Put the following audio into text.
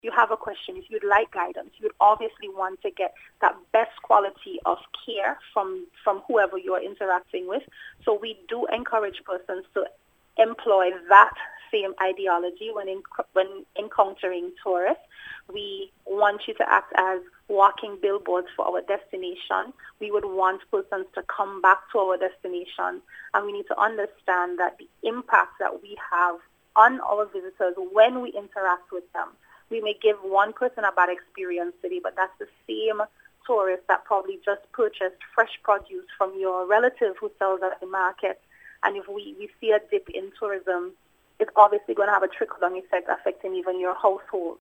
you have a question, if you'd like guidance, you'd obviously want to get that best quality of care from whoever you're interacting with. So we do encourage persons to employ that same ideology when encountering tourists. We want you to act as walking billboards for our destination. We would want persons to come back to our destination, and we need to understand that the impact that we have on our visitors when we interact with them. We may give one person a bad experience today, but that's the same tourist that probably just purchased fresh produce from your relative who sells at the market. And if we see a dip in tourism, it's obviously going to have a trickle-down effect affecting even your household.